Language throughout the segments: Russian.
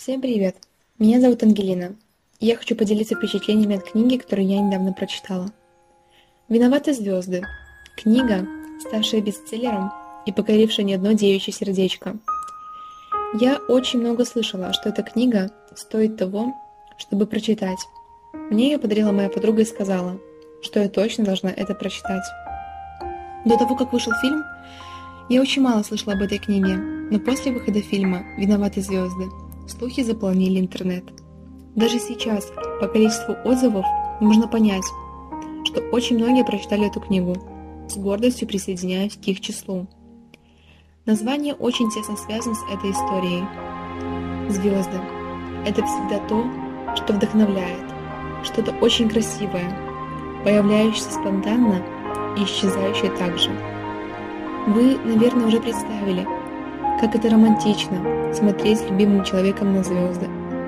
Всем привет! Меня зовут Ангелина, и я хочу поделиться впечатлениями от книги, которую я недавно прочитала. «Виноваты звезды» – книга, ставшая бестселлером и покорившая не одно девичье сердечко. Я очень много слышала, что эта книга стоит того, чтобы прочитать. Мне ее подарила моя подруга и сказала, что я точно должна это прочитать. До того, как вышел фильм, я очень мало слышала об этой книге, но после выхода фильма «Виноваты звезды» слухи заполонили интернет. Даже сейчас, по количеству отзывов, можно понять, что очень многие прочитали эту книгу. С гордостью присоединяюсь к их числу. Название очень тесно связано с этой историей. Звезды – это всегда то, что вдохновляет, что-то очень красивое, появляющееся спонтанно и исчезающее также. Вы, наверное, уже представили, как это романтично смотреть с любимым человеком на звезды.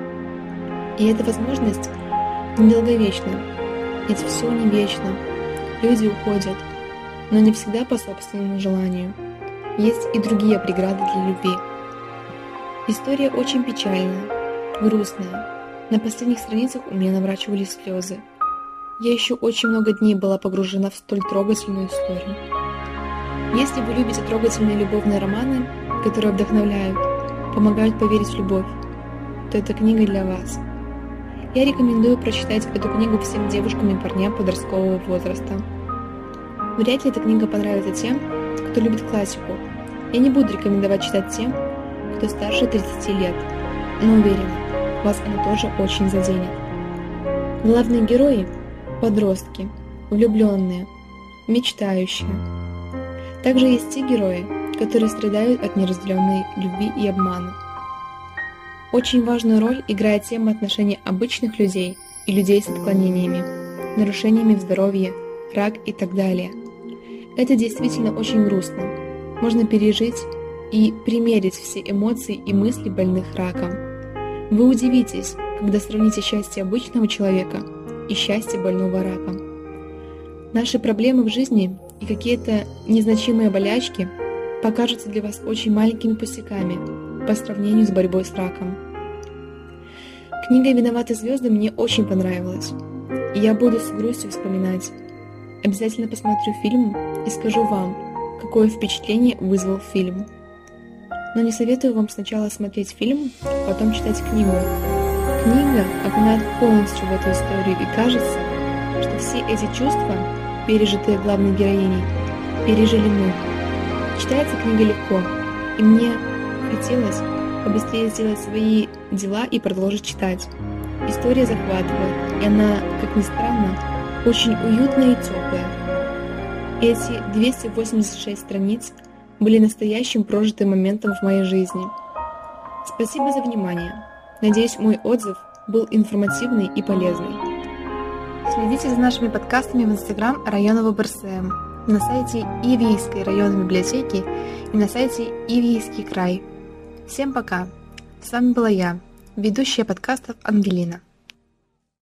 И эта возможность недолговечна, ведь все не вечно. Люди уходят, но не всегда по собственному желанию. Есть и другие преграды для любви. История очень печальная, грустная. На последних страницах у меня наворачивались слезы. Я еще очень много дней была погружена в столь трогательную историю. Если вы любите трогательные любовные романы, которые вдохновляют, помогают поверить в любовь, то эта книга для вас. Я рекомендую прочитать эту книгу всем девушкам и парням подросткового возраста. Вряд ли эта книга понравится тем, кто любит классику. Я не буду рекомендовать читать тем, кто старше 30 лет, но уверена, вас она тоже очень заденет. Главные герои – подростки, влюбленные, мечтающие. Также есть те герои, которые страдают от неразделенной любви и обмана. Очень важную роль играет тема отношений обычных людей и людей с отклонениями, нарушениями в здоровье, рак и так далее. Это действительно очень грустно. Можно пережить и примерить все эмоции и мысли больных раком. Вы удивитесь, когда сравните счастье обычного человека и счастье больного раком. Наши проблемы в жизни и какие-то незначимые болячки покажутся для вас очень маленькими пустяками по сравнению с борьбой с раком. Книга «Виноваты звезды» мне очень понравилась, и я буду с грустью вспоминать. Обязательно посмотрю фильм и скажу вам, какое впечатление вызвал фильм. Но не советую вам сначала смотреть фильм, а потом читать книгу. Книга окунает полностью в эту историю, и кажется, что все эти чувства, пережитые главной героиней, пережили мы. Читается книга легко, и мне хотелось побыстрее сделать свои дела и продолжить читать. История захватывает, и она, как ни странно, очень уютная и теплая. Эти 286 страниц были настоящим прожитым моментом в моей жизни. Спасибо за внимание. Надеюсь, мой отзыв был информативный и полезный. Следите за нашими подкастами в Instagram района ВБРСМ, на сайте Ивейской районной библиотеки и на сайте Ивейский край. Всем пока! С вами была я, ведущая подкастов Ангелина.